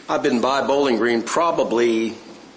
I've been by Bowling Green probably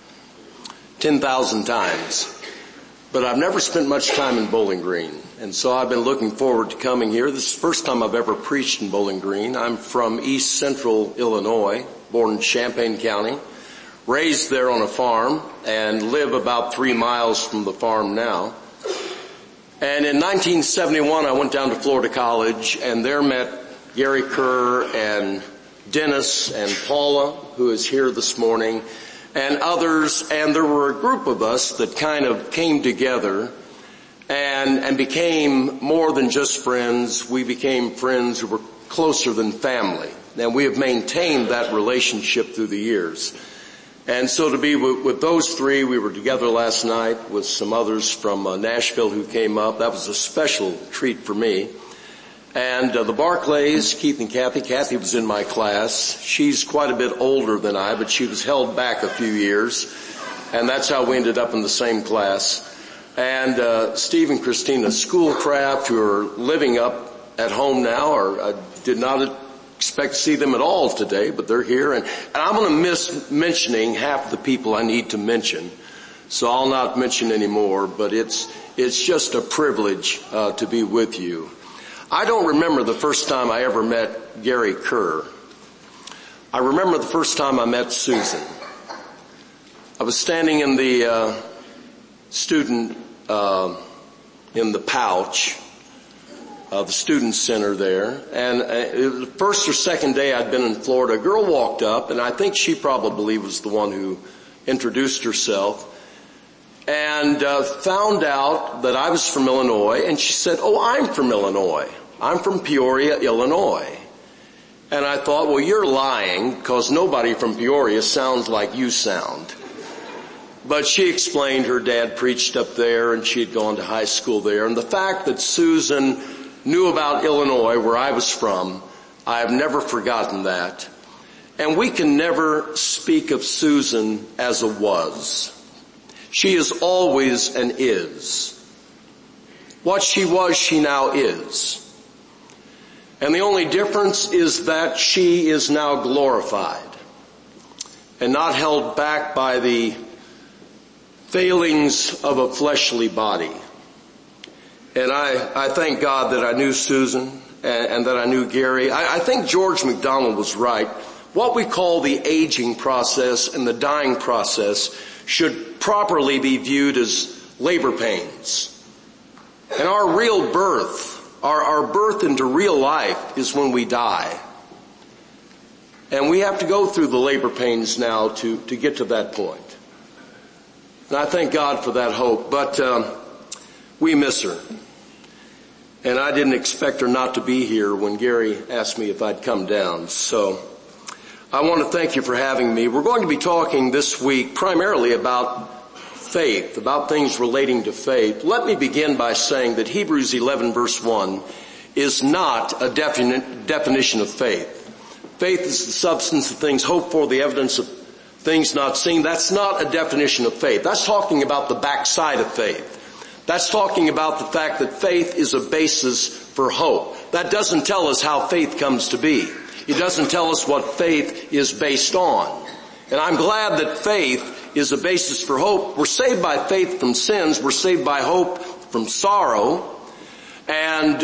10,000 times, but I've never spent much time in Bowling Green. And so I've been looking forward to coming here. This is the first time I've ever preached in Bowling Green. I'm from East Central Illinois, born in Champaign County, raised there on a farm, and live about 3 miles from the farm now. And in 1971, I went down to Florida College, and there met Gary Kerr and Dennis and Paula, who is here this morning, and others. And there were a group of us that kind of came together and became more than just friends. We became friends who were closer than family. And we have maintained that relationship through the years. And so to be with those three, we were together last night with some others from Nashville who came up. That was a special treat for me. And the Barclays, Keith and Kathy. Kathy was in my class. She's quite a bit older than I, but she was held back a few years. And that's how we ended up in the same class. And Steve and Christina Schoolcraft, who are living up at home now, or I did not expect to see them at all today, but they're here. And I'm going to miss mentioning half the people I need to mention, so I'll not mention any more, but it's just a privilege to be with you. I don't remember the first time I ever met Gary Kerr. I remember the first time I met Susan. I was standing in the student in the pouch, the student center there, and the first or second day I'd been in Florida, a girl walked up, and I think she probably was the one who introduced herself, and found out that I was from Illinois, and she said, "Oh, I'm from Illinois. I'm from Peoria, Illinois." And I thought, well, you're lying, because nobody from Peoria sounds like you sound. But she explained her dad preached up there and she had gone to high school there. And the fact that Susan knew about Illinois, where I was from, I have never forgotten that. And we can never speak of Susan as a was. She is always and is. What she was, she now is. And the only difference is that she is now glorified and not held back by the failings of a fleshly body. And I thank God that I knew Susan and that I knew Gary. I think George MacDonald was right. What we call the aging process and the dying process should properly be viewed as labor pains. And our real birth, our birth into real life is when we die. And we have to go through the labor pains now to get to that point. And I thank God for that hope. But we miss her. And I didn't expect her not to be here when Gary asked me if I'd come down. So I want to thank you for having me. We're going to be talking this week primarily about faith, about things relating to faith. Let me begin by saying that Hebrews 11 verse 1 is not a definition of faith. Faith is the substance of things hoped for, the evidence of things not seen. That's not a definition of faith. That's talking about the backside of faith. That's talking about the fact that faith is a basis for hope. That doesn't tell us how faith comes to be. It doesn't tell us what faith is based on. And I'm glad that faith is a basis for hope. We're saved by faith from sins. We're saved by hope from sorrow. And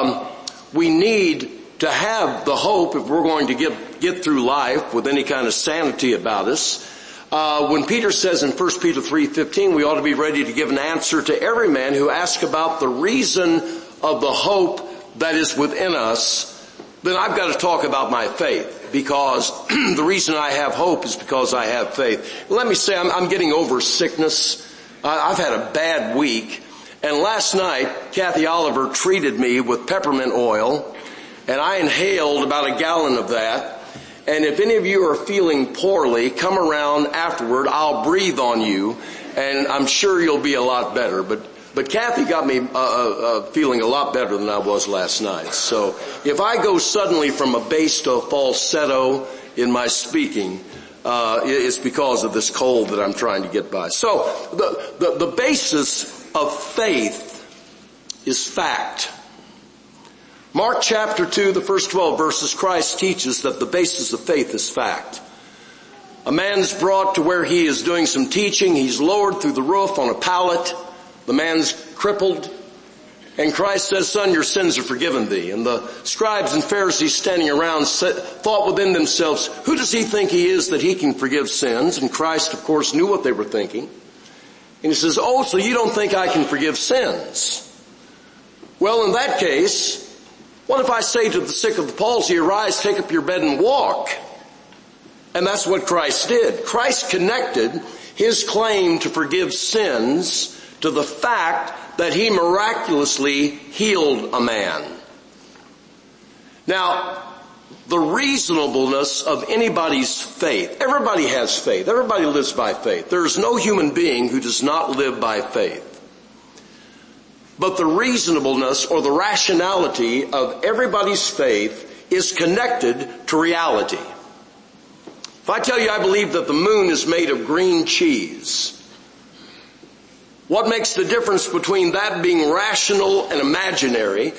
we need to have the hope if we're going to get through life with any kind of sanity about us. When Peter says in 1 Peter 3:15, we ought to be ready to give an answer to every man who asks about the reason of the hope that is within us, then I've got to talk about my faith, because the reason I have hope is because I have faith. Let me say, I'm getting over sickness. I've had a bad week. And last night, Kathy Oliver treated me with peppermint oil, and I inhaled about a gallon of that. And if any of you are feeling poorly, come around afterward. I'll breathe on you, and I'm sure you'll be a lot better. But Kathy got me feeling a lot better than I was last night. So if I go suddenly from a bass to a falsetto in my speaking, it's because of this cold that I'm trying to get by. So the basis of faith is fact. Mark chapter 2, the first 12 verses, Christ teaches that the basis of faith is fact. A man's brought to where he is doing some teaching. He's lowered through the roof on a pallet. The man's crippled. And Christ says, son, your sins are forgiven thee. And the scribes and Pharisees standing around thought within themselves, who does he think he is that he can forgive sins? And Christ, of course, knew what they were thinking. And he says, oh, so you don't think I can forgive sins? Well, in that case, what if I say to the sick of the palsy, arise, take up your bed and walk? And that's what Christ did. Christ connected his claim to forgive sins to the fact that he miraculously healed a man. Now, the reasonableness of anybody's faith. Everybody has faith. Everybody lives by faith. There is no human being who does not live by faith. But the reasonableness or the rationality of everybody's faith is connected to reality. If I tell you I believe that the moon is made of green cheese, what makes the difference between that being rational and imaginary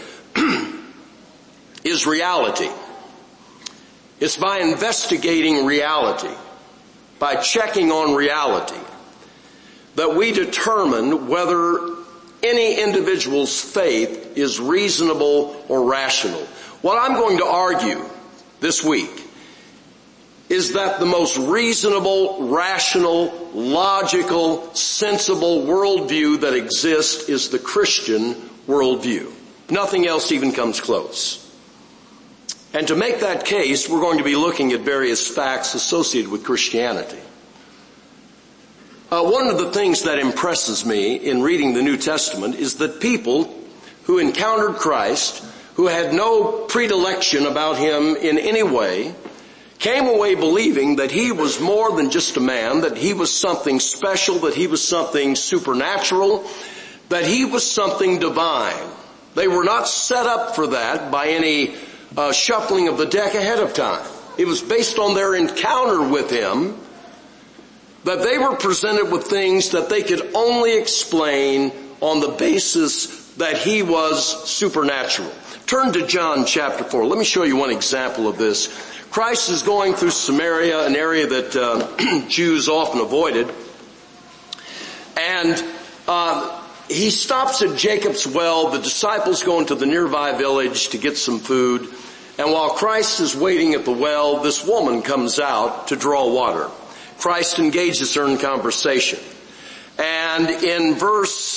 is reality. It's by investigating reality, by checking on reality, that we determine whether any individual's faith is reasonable or rational. What I'm going to argue this week is that the most reasonable, rational, logical, sensible worldview that exists is the Christian worldview. Nothing else even comes close. And to make that case, we're going to be looking at various facts associated with Christianity. One of the things that impresses me in reading the New Testament is that people who encountered Christ, who had no predilection about him in any way, came away believing that he was more than just a man, that he was something special, that he was something supernatural, that he was something divine. They were not set up for that by any shuffling of the deck ahead of time. It was based on their encounter with him that they were presented with things that they could only explain on the basis that he was supernatural. Turn to John chapter 4. Let me show you one example of this. Christ is going through Samaria, an area that Jews often avoided. And he stops at Jacob's well. The disciples go into the nearby village to get some food. And while Christ is waiting at the well, this woman comes out to draw water. Christ engages her in conversation. And in verse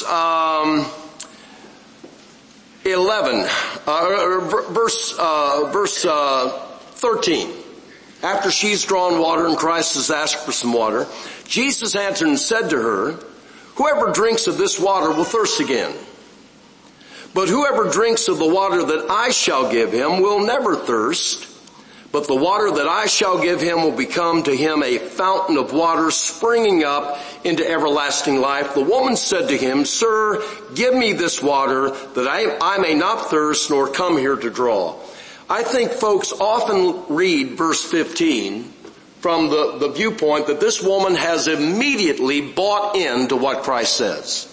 13, after she's drawn water and Christ has asked for some water, Jesus answered and said to her, whoever drinks of this water will thirst again. But whoever drinks of the water that I shall give him will never thirst. But the water that I shall give him will become to him a fountain of water springing up into everlasting life. The woman said to him, Sir, give me this water that I may not thirst nor come here to draw. I think folks often read verse 15 from the viewpoint that this woman has immediately bought into what Christ says.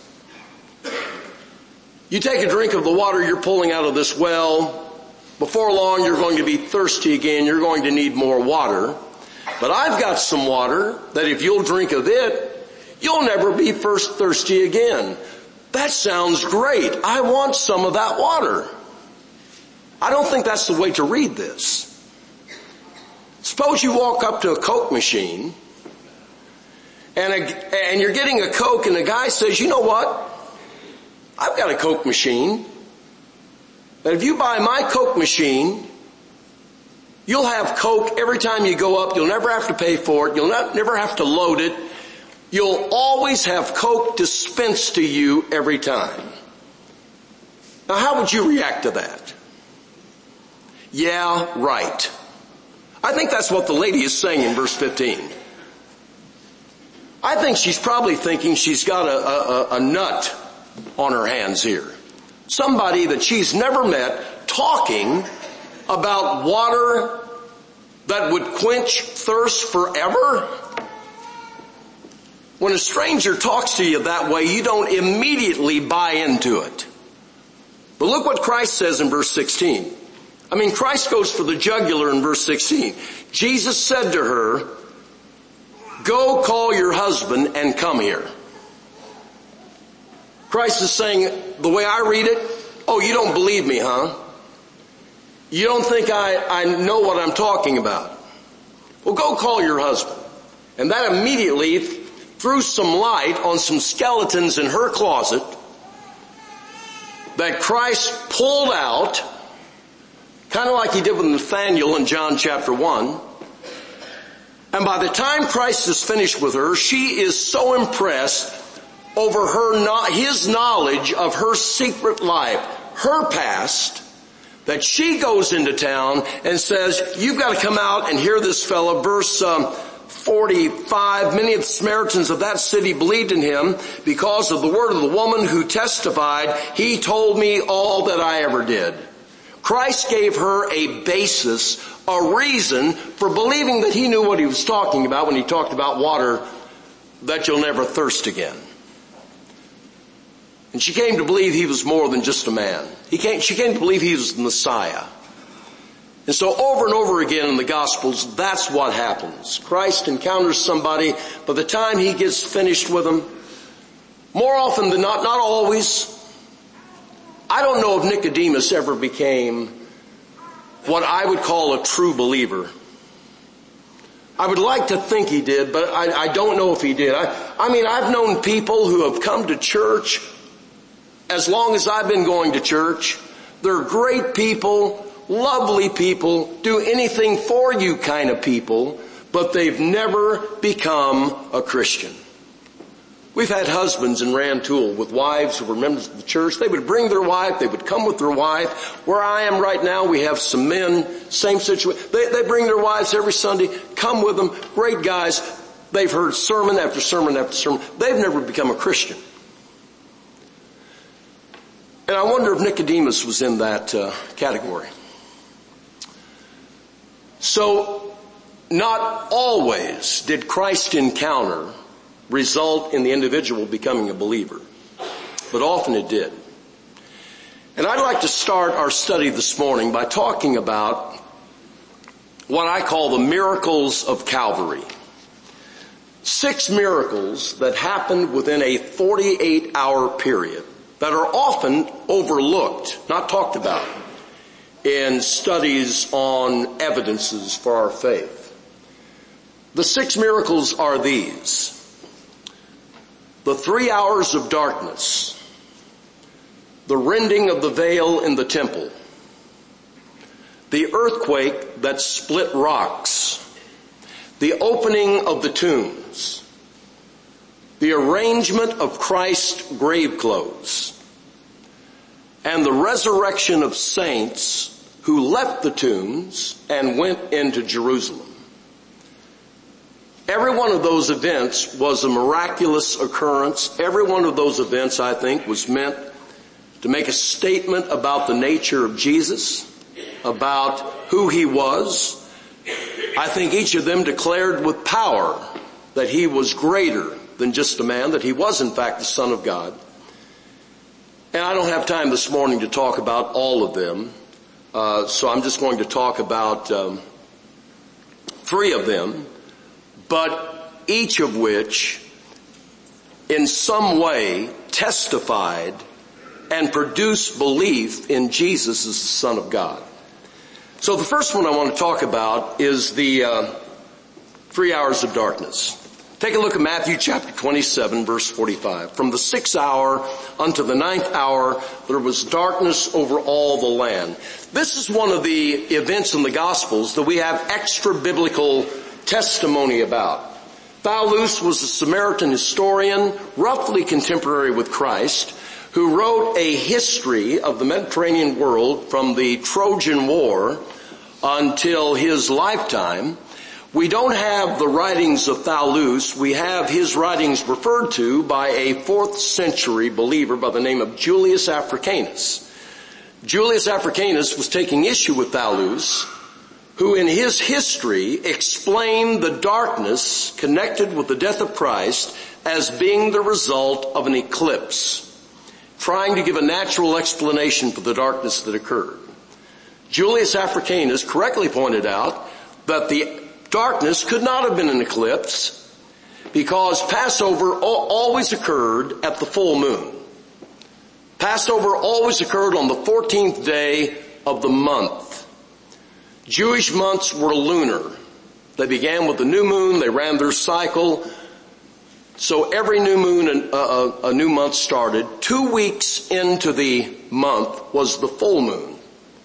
You take a drink of the water you're pulling out of this well. Before long, you're going to be thirsty again. You're going to need more water. But I've got some water that if you'll drink of it, you'll never be thirsty again. That sounds great. I want some of that water. I don't think that's the way to read this. Suppose you walk up to a Coke machine and you're getting a Coke and the guy says, you know what? I've got a Coke machine. But if you buy my Coke machine, you'll have Coke every time you go up. You'll never have to pay for it. You'll never have to load it. You'll always have Coke dispensed to you every time. Now how would you react to that? Yeah, right. I think that's what the lady is saying in verse 15. I think she's probably thinking she's got a nut on her hands here. Somebody that she's never met talking about water that would quench thirst forever. When a stranger talks to you that way, you don't immediately buy into it. But look what Christ says in verse 16. Christ goes for the jugular in verse 16. Jesus said to her, go call your husband and come here. Christ is saying, the way I read it, oh, you don't believe me, huh? You don't think I know what I'm talking about? Well, go call your husband. And that immediately threw some light on some skeletons in her closet that Christ pulled out, kind of like he did with Nathanael in John chapter 1. And by the time Christ is finished with her, she is so impressed over his knowledge of her secret life, her past, that she goes into town and says, you've got to come out and hear this fellow. Verse 45, many of the Samaritans of that city believed in him because of the word of the woman who testified, he told me all that I ever did. Christ gave her a basis, a reason for believing that he knew what he was talking about when he talked about water that you'll never thirst again. And she came to believe he was more than just a man. She came to believe he was the Messiah. And so over and over again in the Gospels, that's what happens. Christ encounters somebody. By the time he gets finished with them, more often than not always, I don't know if Nicodemus ever became what I would call a true believer. I would like to think he did, but I don't know if he did. I mean, I've known people who have come to church as long as I've been going to church. They're great people, lovely people, do anything for you kind of people, but they've never become a Christian. We've had husbands in Rantoul with wives who were members of the church. They would bring their wife. They would come with their wife. Where I am right now, we have some men, same situation. They bring their wives every Sunday, come with them, great guys. They've heard sermon after sermon after sermon. They've never become a Christian. And I wonder if Nicodemus was in that category. So, not always did Christ encounter result in the individual becoming a believer, but often it did. And I'd like to start our study this morning by talking about what I call the miracles of Calvary. 6 miracles that happened within a 48-hour period that are often overlooked, not talked about, in studies on evidences for our faith. The 6 miracles are these: the 3 hours of darkness, the rending of the veil in the temple, the earthquake that split rocks, the opening of the tombs, the arrangement of Christ's grave clothes, and the resurrection of saints who left the tombs and went into Jerusalem. Every one of those events was a miraculous occurrence. Every one of those events, I think, was meant to make a statement about the nature of Jesus, about who he was. I think each of them declared with power that he was greater than just a man, that he was in fact the Son of God. And I don't have time this morning to talk about all of them, so I'm just going to talk about 3 of them, but each of which in some way testified and produced belief in Jesus as the Son of God. So the first one I want to talk about is the 3 hours of darkness. Take a look at Matthew chapter 27, verse 45. From the 6th hour unto the 9th hour, there was darkness over all the land. This is one of the events in the Gospels that we have extra biblical testimony about. Thallus was a Samaritan historian, roughly contemporary with Christ, who wrote a history of the Mediterranean world from the Trojan War until his lifetime. We don't have the writings of Thallus. We have his writings referred to by a 4th century believer by the name of Julius Africanus. Julius Africanus was taking issue with Thallus, who in his history explained the darkness connected with the death of Christ as being the result of an eclipse, trying to give a natural explanation for the darkness that occurred. Julius Africanus correctly pointed out that the darkness could not have been an eclipse. because Passover always occurred at the full moon. Passover always occurred on the 14th day of the month. Jewish months were lunar. They began with the new moon, they ran their cycle. So every new moon, a new month started. 2 weeks into the month was the full moon.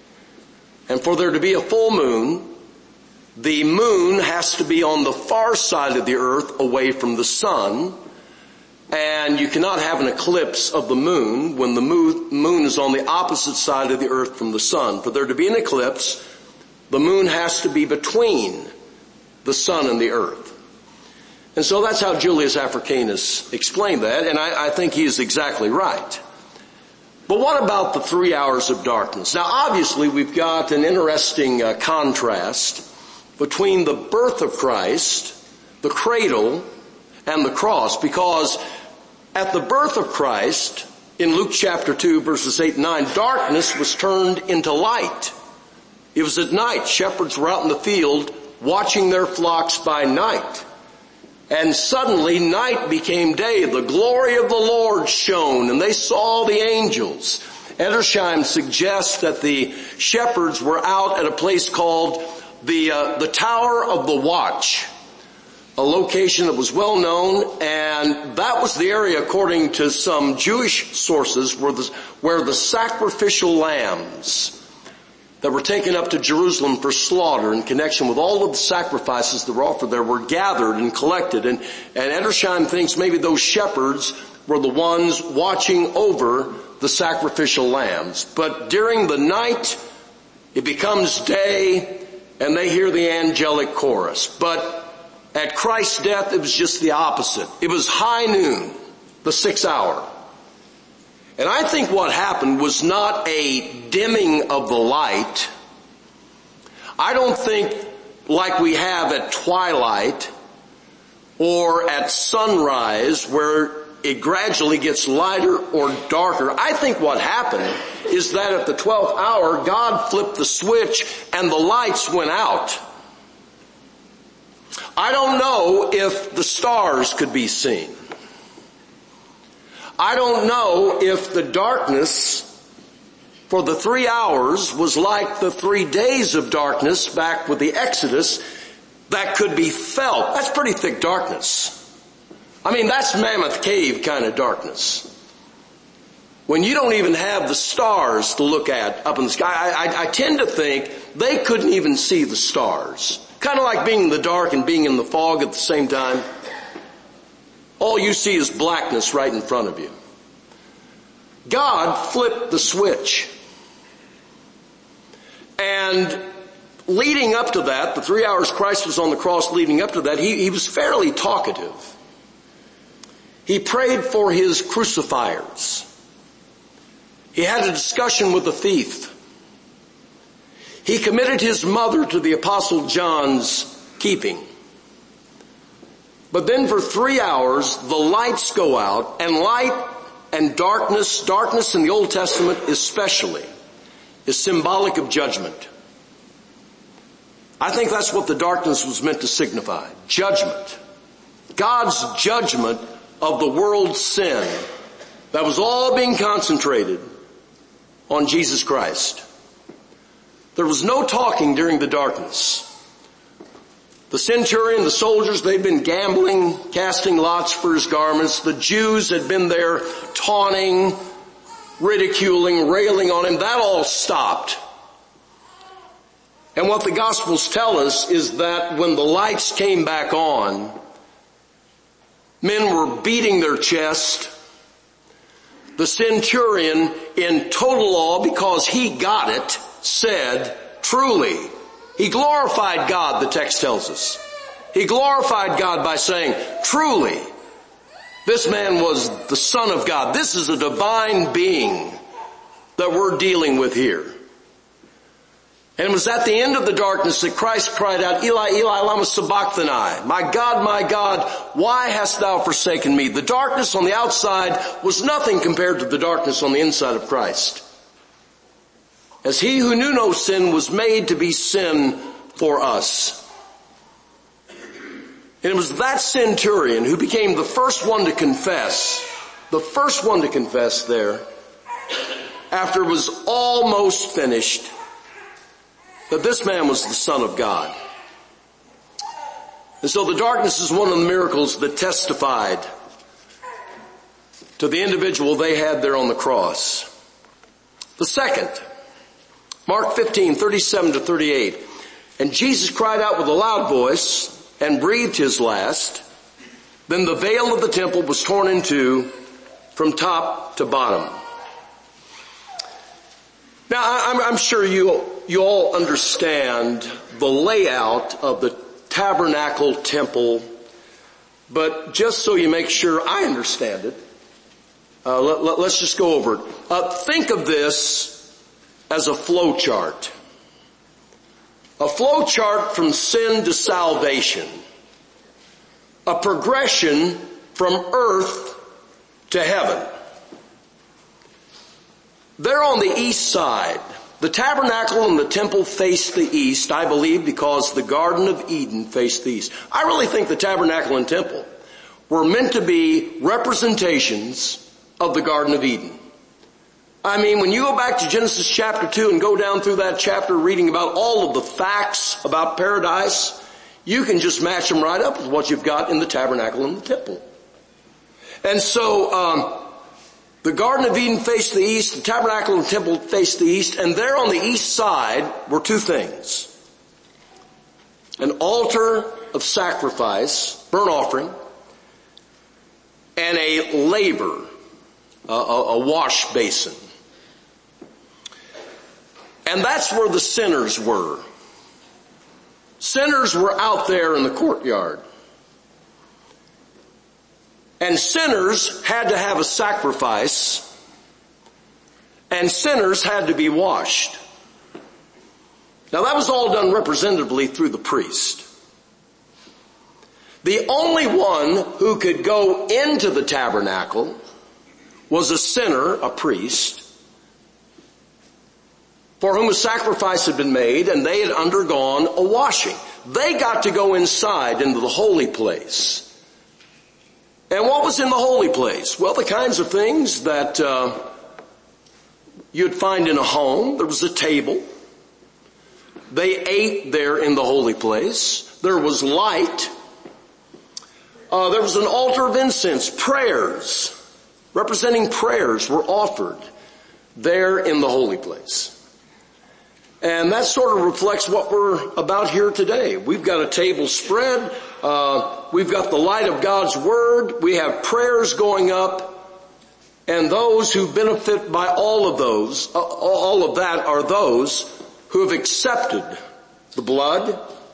And for there to be a full moon, the moon has to be on the far side of the earth away from the sun. And you cannot have an eclipse of the moon when the moon is on the opposite side of the earth from the sun. For there to be an eclipse, the moon has to be between the sun and the earth. And so that's how Julius Africanus explained that, and I think he is exactly right. But what about the 3 hours of darkness? Now obviously we've got an interesting contrast between the birth of Christ, the cradle, and the cross, because at the birth of Christ, in Luke chapter 2 verses 8 and 9, darkness was turned into light. It was at night. Shepherds were out in the field watching their flocks by night. And suddenly night became day. The glory of the Lord shone, and they saw the angels. Edersheim suggests that the shepherds were out at a place called the Tower of the Watch, a location that was well known, and that was the area, according to some Jewish sources, where the sacrificial lambs that were taken up to Jerusalem for slaughter in connection with all of the sacrifices that were offered there were gathered and collected. And Edersheim thinks maybe those shepherds were the ones watching over the sacrificial lambs. But during the night, it becomes day, and they hear the angelic chorus. But at Christ's death, it was just the opposite. It was high noon, the 6th hour. And I think what happened was not a dimming of the light. I don't think like we have at twilight or at sunrise where it gradually gets lighter or darker. I think what happened is that at the 12th hour, God flipped the switch and the lights went out. I don't know if the stars could be seen. I don't know if the darkness for the 3 hours was like the 3 days of darkness back with the Exodus that could be felt. That's pretty thick darkness. I mean, that's Mammoth Cave kind of darkness. When you don't even have the stars to look at up in the sky, I tend to think they couldn't even see the stars. Kind of like being in the dark and being in the fog at the same time. All you see is blackness right in front of you. God flipped the switch. And leading up to that, the 3 hours Christ was on the cross leading up to that, he was fairly talkative. He prayed for his crucifiers. He had a discussion with the thief. He committed his mother to the Apostle John's keeping. But then for 3 hours, the lights go out, and light and darkness in the Old Testament especially, is symbolic of judgment. I think that's what the darkness was meant to signify. Judgment. God's judgment of the world's sin that was all being concentrated on Jesus Christ. There was no talking during the darkness. The centurion, the soldiers, they'd been gambling, casting lots for his garments. The Jews had been there taunting, ridiculing, railing on him. That all stopped. And what the Gospels tell us is that when the lights came back on, men were beating their chest. The centurion, in total awe, because he got it, said, "Truly." He glorified God, the text tells us. He glorified God by saying, "Truly, this man was the Son of God." This is a divine being that we're dealing with here. And it was at the end of the darkness that Christ cried out, "Eli, Eli, lama sabachthani." My God, why hast thou forsaken me? The darkness on the outside was nothing compared to the darkness on the inside of Christ. As he who knew no sin was made to be sin for us. And it was that centurion who became the first one to confess there, after it was almost finished, that this man was the Son of God. And so the darkness is one of the miracles that testified to the individual they had there on the cross. The second, Mark 15:37-38. And Jesus cried out with a loud voice and breathed his last. Then the veil of the temple was torn in two from top to bottom. Now I'm sure you all understand the layout of the tabernacle temple, but just so you make sure I understand it, let's just go over it. Think of this as a flow chart. A flow chart from sin to salvation. A progression from earth to heaven. There on the east side, the tabernacle and the temple faced the east, I believe, because the Garden of Eden faced the east. I really think the tabernacle and temple were meant to be representations of the Garden of Eden. I mean, when you go back to Genesis chapter 2 and go down through that chapter reading about all of the facts about paradise, you can just match them right up with what you've got in the tabernacle and the temple. And so, the Garden of Eden faced the east, the tabernacle and the temple faced the east, and there on the east side were two things. An altar of sacrifice, burnt offering, and a laver, a wash basin. And that's where the sinners were. Sinners were out there in the courtyard. And sinners had to have a sacrifice, and sinners had to be washed. Now that was all done representatively through the priest. The only one who could go into the tabernacle was a sinner, a priest, for whom a sacrifice had been made and they had undergone a washing. They got to go inside into the holy place. And what was in the holy place? Well, the kinds of things that you'd find in a home. There was a table. They ate there in the holy place. There was light. There was an altar of incense. Prayers, representing prayers, were offered there in the holy place. And that sort of reflects what we're about here today. We've got a table spread. We've got the light of God's Word. We have prayers going up. And those who benefit by all of that are those who have accepted the blood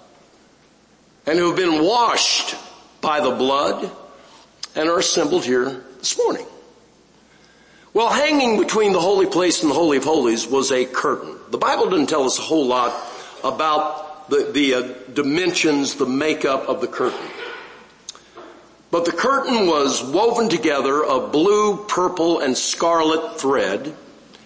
and who have been washed by the blood and are assembled here this morning. Well, hanging between the holy place and the Holy of Holies was a curtain. The Bible doesn't tell us a whole lot about the dimensions, the makeup of the curtain. But the curtain was woven together of blue, purple, and scarlet thread.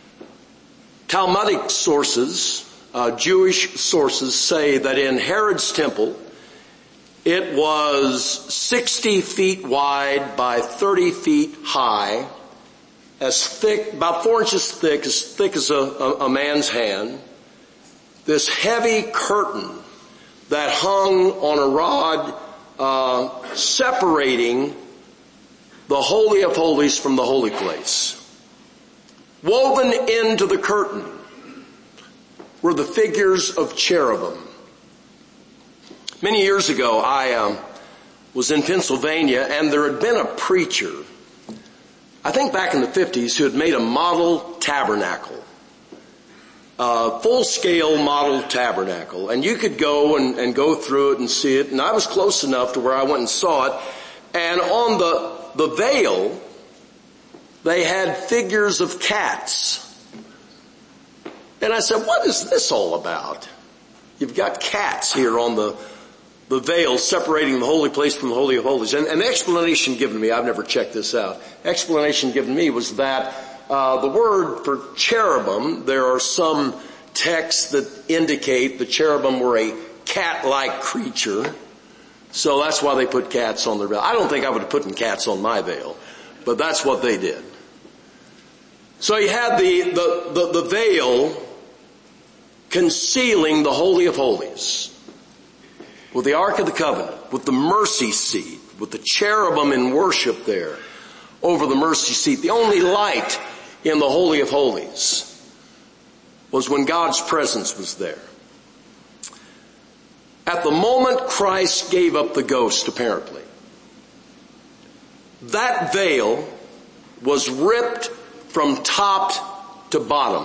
Talmudic sources, Jewish sources, say that in Herod's temple, it was 60 feet wide by 30 feet high, as thick, about 4 inches thick as a man's hand. This heavy curtain that hung on a rod, separating the Holy of Holies from the holy place. Woven into the curtain were the figures of cherubim. Many years ago, I was in Pennsylvania, and there had been a preacher, I think back in the 50s, who had made a model tabernacle, a full-scale model tabernacle. And you could go and go through it and see it. And I was close enough to where I went and saw it. And on the veil, they had figures of cats. And I said, what is this all about? You've got cats here on the veil separating the holy place from the Holy of Holies. And the explanation given to me, I've never checked this out, explanation given to me was that the word for cherubim, there are some texts that indicate the cherubim were a cat-like creature. So that's why they put cats on their veil. I don't think I would have put cats on my veil, but that's what they did. So you had the veil concealing the Holy of Holies, with the Ark of the Covenant, with the mercy seat, with the cherubim in worship there over the mercy seat. The only light in the Holy of Holies was when God's presence was there. At the moment Christ gave up the ghost, apparently, that veil was ripped from top to bottom,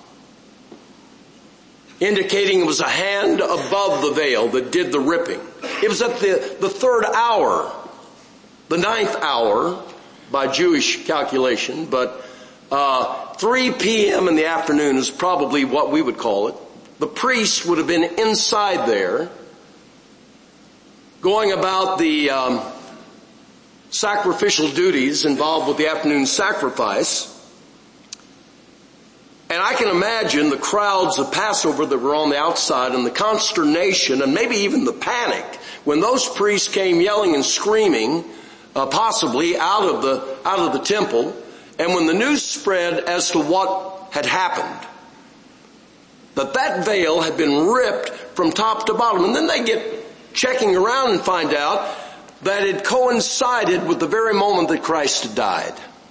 indicating it was a hand above the veil that did the ripping. It was at the third hour, the 9th hour by Jewish calculation, but 3 p.m. in the afternoon is probably what we would call it. The priest would have been inside there, going about the sacrificial duties involved with the afternoon sacrifice. And I can imagine the crowds of Passover that were on the outside and the consternation and maybe even the panic when those priests came yelling and screaming, possibly out of the temple. And when the news spread as to what had happened, that veil had been ripped from top to bottom. And then they get checking around and find out that it coincided with the very moment that Christ had died.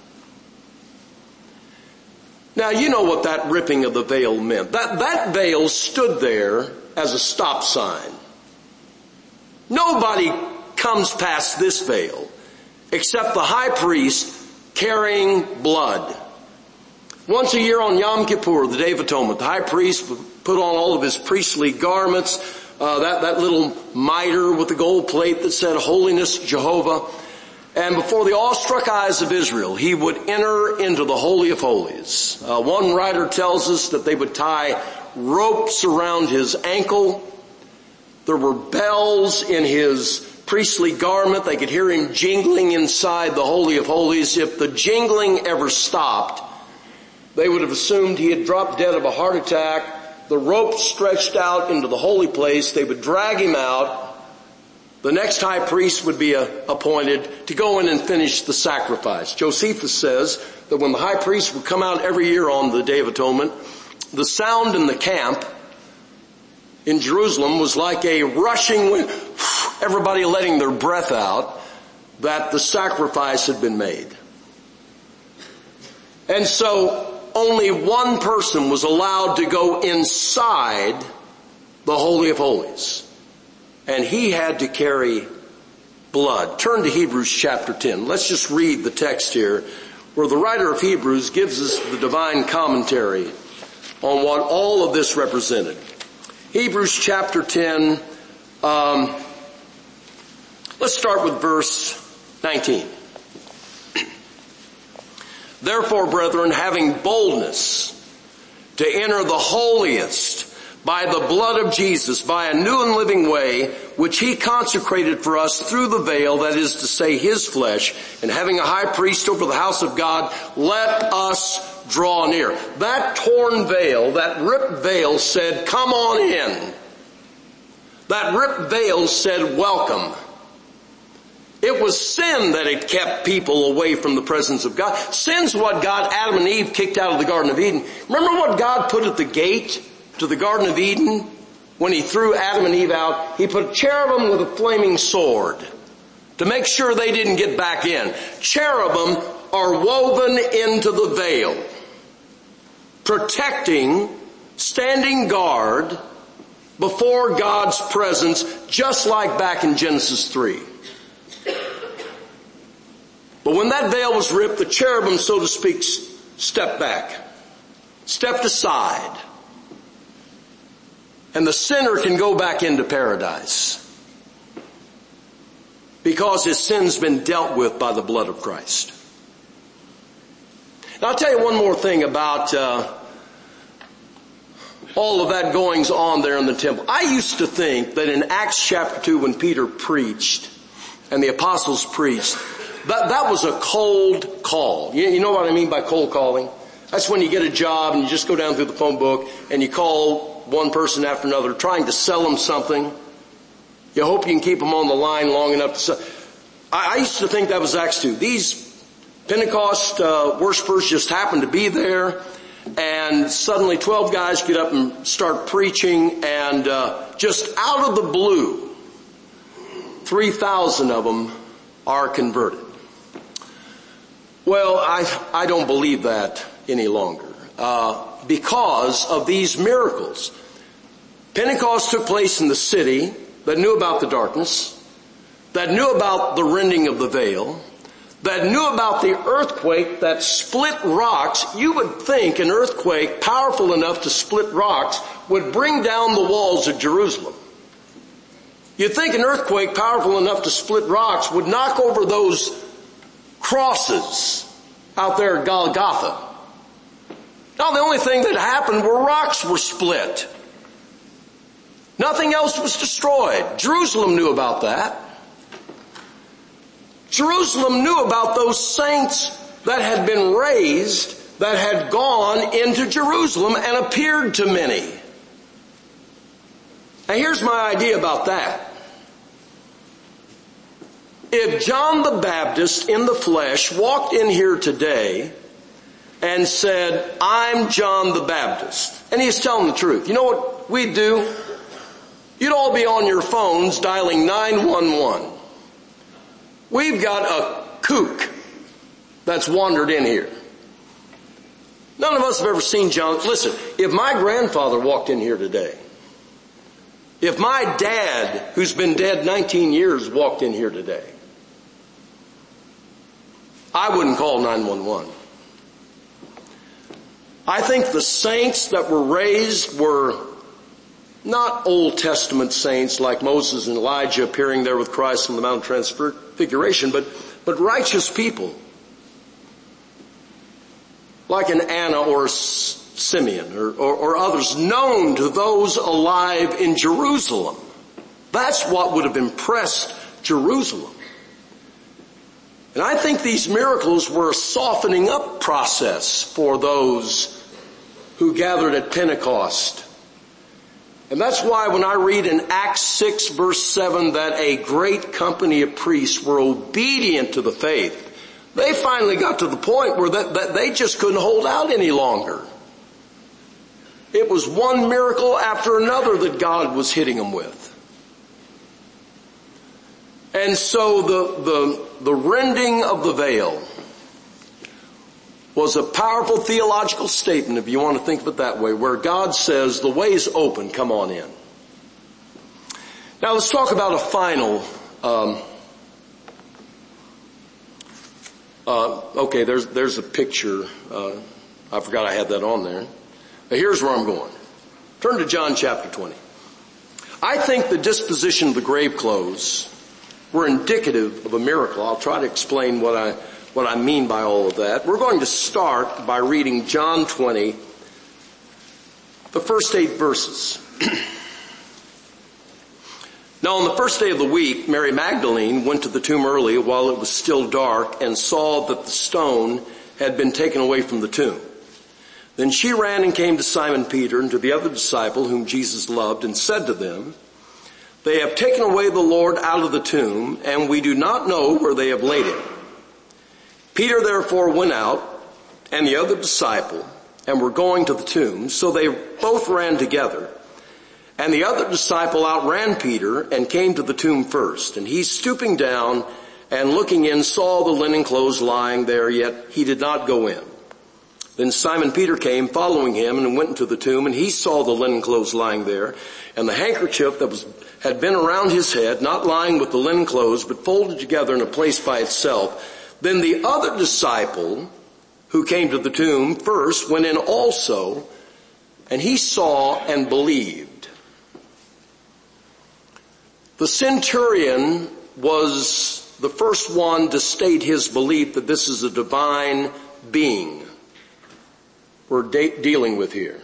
Now, you know what that ripping of the veil meant. That veil stood there as a stop sign. Nobody comes past this veil except the high priest carrying blood. Once a year on Yom Kippur, the Day of Atonement, the high priest would put on all of his priestly garments, that little mitre with the gold plate that said Holiness Jehovah. And before the awestruck eyes of Israel, he would enter into the Holy of Holies. One writer tells us that they would tie ropes around his ankle. There were bells in his priestly garment. They could hear him jingling inside the Holy of Holies. If the jingling ever stopped, they would have assumed he had dropped dead of a heart attack. The rope stretched out into the holy place. They would drag him out. The next high priest would be appointed to go in and finish the sacrifice. Josephus says that when the high priest would come out every year on the Day of Atonement, the sound in the camp in Jerusalem was like a rushing wind, everybody letting their breath out, that the sacrifice had been made. And so only one person was allowed to go inside the Holy of Holies. And he had to carry blood. Turn to Hebrews chapter 10. Let's just read the text here where the writer of Hebrews gives us the divine commentary on what all of this represented. Hebrews chapter 10, let's start with verse 19. Therefore, brethren, having boldness to enter the holiest by the blood of Jesus, by a new and living way, which he consecrated for us through the veil, that is to say, his flesh, and having a high priest over the house of God, let us draw near. That torn veil, that ripped veil said, come on in. That ripped veil said, welcome. It was sin that had kept people away from the presence of God. Sin's what got Adam and Eve kicked out of the Garden of Eden. Remember what God put at the gate to the Garden of Eden when he threw Adam and Eve out? He put cherubim with a flaming sword to make sure they didn't get back in. Cherubim are woven into the veil, protecting, standing guard before God's presence, just like back in Genesis 3. But when that veil was ripped, the cherubim, so to speak, stepped back, stepped aside. And the sinner can go back into paradise because his sin's been dealt with by the blood of Christ. Now I'll tell you one more thing about all of that goings on there in the temple. I used to think that in Acts chapter 2 when Peter preached and the apostles preached, that was a cold call. You know what I mean by cold calling? That's when you get a job and you just go down through the phone book and you call one person after another trying to sell them something. You hope you can keep them on the line long enough to... I used to think that was Acts 2. These Pentecost worshipers just happened to be there, and suddenly 12 guys get up and start preaching, and just out of the blue, 3,000 of them are converted. Well, I don't believe that any longer because of these miracles. Pentecost took place in the city that knew about the darkness, that knew about the rending of the veil, that knew about the earthquake that split rocks. You would think an earthquake powerful enough to split rocks would bring down the walls of Jerusalem. You'd think an earthquake powerful enough to split rocks would knock over those crosses out there at Golgotha. Now the only thing that happened were rocks were split. Nothing else was destroyed. Jerusalem knew about that. Jerusalem knew about those saints that had been raised, that had gone into Jerusalem and appeared to many. Now here's my idea about that. If John the Baptist in the flesh walked in here today and said, I'm John the Baptist, and he's telling the truth, you know what we'd do? You'd all be on your phones dialing 911. We've got a kook that's wandered in here. None of us have ever seen John. Listen, if my grandfather walked in here today, if my dad, who's been dead 19 years, walked in here today, I wouldn't call 911. I think the saints that were raised were not Old Testament saints like Moses and Elijah appearing there with Christ on the Mount of Transfiguration, but righteous people like an Anna or Simeon or others known to those alive in Jerusalem. That's what would have impressed Jerusalem. And I think these miracles were a softening up process for those who gathered at Pentecost. And that's why when I read in Acts 6 verse 7 that a great company of priests were obedient to the faith, they finally got to the point where that they just couldn't hold out any longer. It was one miracle after another that God was hitting them with. And so the rending of the veil was a powerful theological statement, if you want to think of it that way, where God says, the way is open, come on in. Now let's talk about a final, okay, there's a picture, I forgot I had that on there. But here's where I'm going. Turn to John chapter 20. I think the disposition of the grave clothes were indicative of a miracle. I'll try to explain what I mean by all of that. We're going to start by reading John 20, the first 8 verses. Now on the first day of the week, Mary Magdalene went to the tomb early while it was still dark and saw that the stone had been taken away from the tomb. Then she ran and came to Simon Peter and to the other disciple whom Jesus loved and said to them, they have taken away the Lord out of the tomb, and we do not know where they have laid him. Peter therefore went out, and the other disciple, and were going to the tomb, so they both ran together. And the other disciple outran Peter and came to the tomb first. And he, stooping down and looking in, saw the linen clothes lying there, yet he did not go in. Then Simon Peter came, following him, and went into the tomb, and he saw the linen clothes lying there, and the handkerchief that had been around his head, not lying with the linen clothes, but folded together in a place by itself. Then the other disciple, who came to the tomb first, went in also, and he saw and believed. The centurion was the first one to state his belief that this is a divine being we're dealing with here.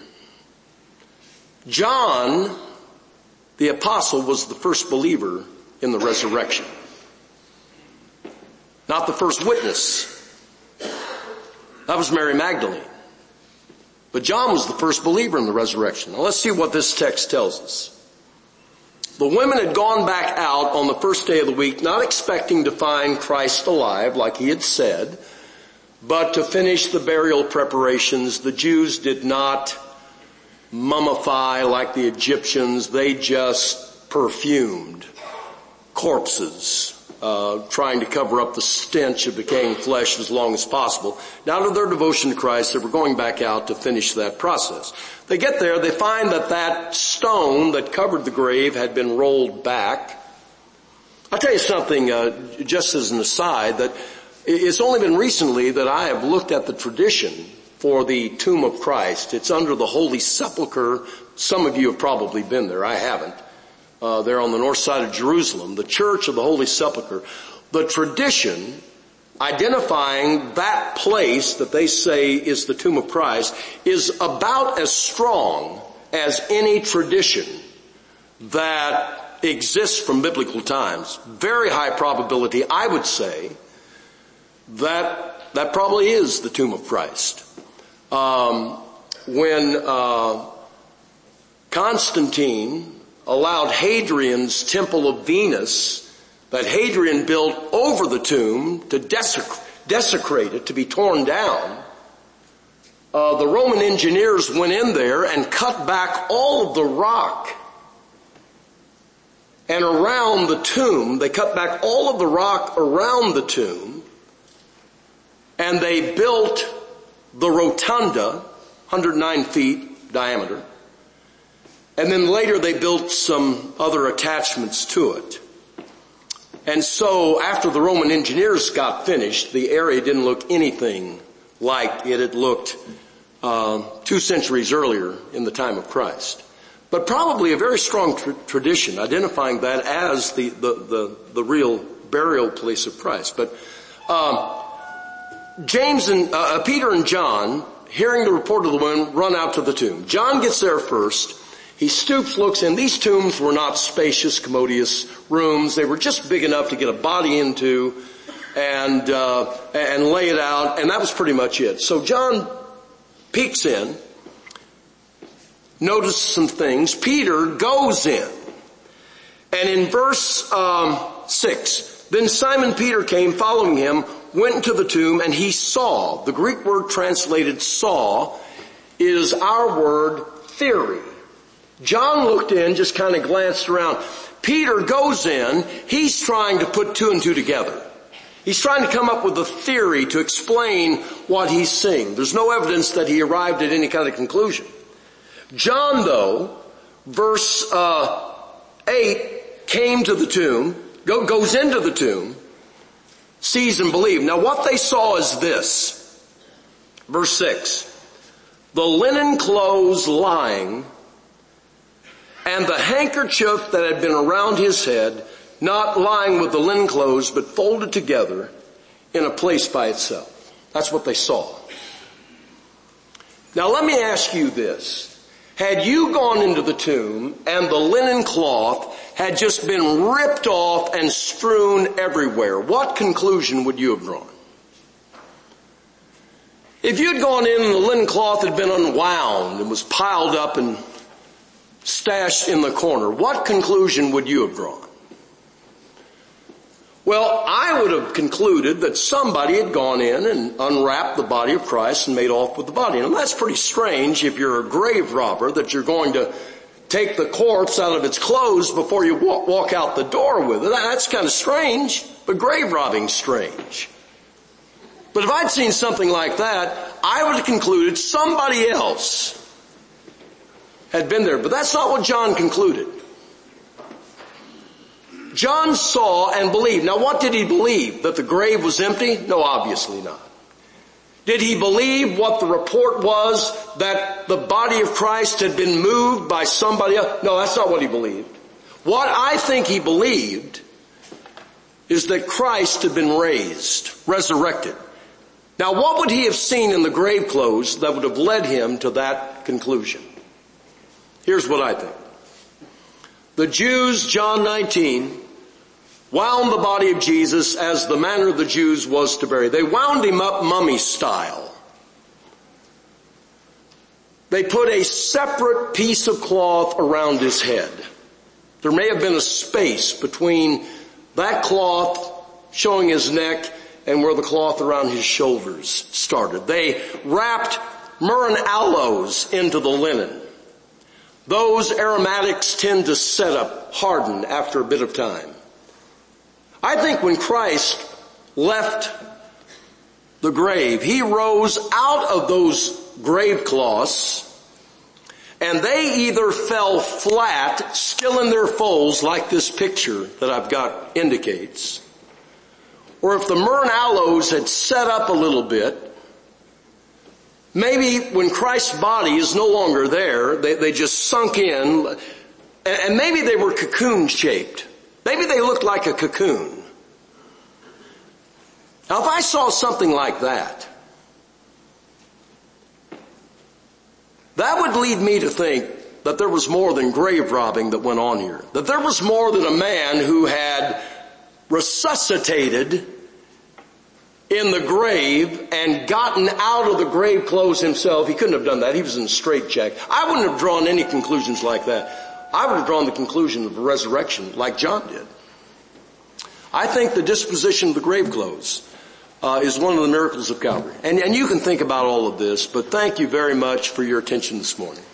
John, the apostle, was the first believer in the resurrection. Not the first witness. That was Mary Magdalene. But John was the first believer in the resurrection. Now let's see what this text tells us. The women had gone back out on the first day of the week, not expecting to find Christ alive, like he had said, but to finish the burial preparations. The Jews did not mummify like the Egyptians. They just perfumed corpses, trying to cover up the stench of decaying flesh as long as possible. Out of their devotion to Christ, they were going back out to finish that process. They get there, they find that that stone that covered the grave had been rolled back. I'll tell you something, just as an aside, that it's only been recently that I have looked at the tradition for the tomb of Christ. It's under the Holy Sepulchre. Some of you have probably been there. I haven't. They're on the north side of Jerusalem, the Church of the Holy Sepulchre. The tradition identifying that place that they say is the tomb of Christ is about as strong as any tradition that exists from biblical times. Very high probability, I would say, that probably is the tomb of Christ. When Constantine allowed Hadrian's Temple of Venus that Hadrian built over the tomb to desecrate it, to be torn down, the Roman engineers went in there and cut back all of the rock. And around the tomb, they cut back all of the rock around the tomb, and they built the rotunda, 109 feet diameter, and then later they built some other attachments to it. And so after the Roman engineers got finished, the area didn't look anything like it had looked 2 centuries earlier in the time of Christ. But probably a very strong tradition identifying that as the real burial place of Christ. But Peter and John, hearing the report of the women, run out to the tomb. John gets there first. He stoops, looks in. These tombs were not spacious, commodious rooms. They were just big enough to get a body into and lay it out, and that was pretty much it. So John peeks in, notices some things. Peter goes in. And in verse 6, then Simon Peter came following him, went into the tomb, and he saw. The Greek word translated saw is our word theory. John looked in, just kind of glanced around. Peter goes in. He's trying to put 2 and 2 together. He's trying to come up with a theory to explain what he's seeing. There's no evidence that he arrived at any kind of conclusion. John, though, verse 8, came to the tomb, goes into the tomb, sees and believes. Now what they saw is this. Verse 6, the linen clothes lying, and the handkerchief that had been around his head, not lying with the linen clothes, but folded together in a place by itself. That's what they saw. Now let me ask you this. Had you gone into the tomb and the linen cloth had just been ripped off and strewn everywhere, what conclusion would you have drawn? If you'd gone in and the linen cloth had been unwound and was piled up and stashed in the corner, what conclusion would you have drawn? Well, I would have concluded that somebody had gone in and unwrapped the body of Christ and made off with the body. And that's pretty strange if you're a grave robber, that you're going to take the corpse out of its clothes before you walk out the door with it. That's kind of strange, but grave robbing's strange. But if I'd seen something like that, I would have concluded somebody else had been there. But that's not what John concluded. John saw and believed. Now what did he believe? That the grave was empty? No, obviously not. Did he believe what the report was, that the body of Christ had been moved by somebody else? No, that's not what he believed. What I think he believed is that Christ had been raised, resurrected. Now what would he have seen in the grave clothes that would have led him to that conclusion? Here's what I think. The Jews, John 19, wound the body of Jesus as the manner of the Jews was to bury. They wound him up mummy style. They put a separate piece of cloth around his head. There may have been a space between that cloth showing his neck and where the cloth around his shoulders started. They wrapped myrrh and aloes into the linen. Those aromatics tend to set up, harden after a bit of time. I think when Christ left the grave, he rose out of those grave cloths, and they either fell flat, still in their folds, like this picture that I've got indicates, or if the myrrh and aloes had set up a little bit, maybe when Christ's body is no longer there, they just sunk in, and maybe they were cocoon shaped. Maybe they looked like a cocoon. Now if I saw something like that, that would lead me to think that there was more than grave robbing that went on here. That there was more than a man who had resuscitated in the grave and gotten out of the grave clothes himself. He couldn't have done that. He was in a straitjacket. I wouldn't have drawn any conclusions like that. I would have drawn the conclusion of the resurrection like John did. I think the disposition of the grave clothes is one of the miracles of Calvary. And you can think about all of this, but thank you very much for your attention this morning.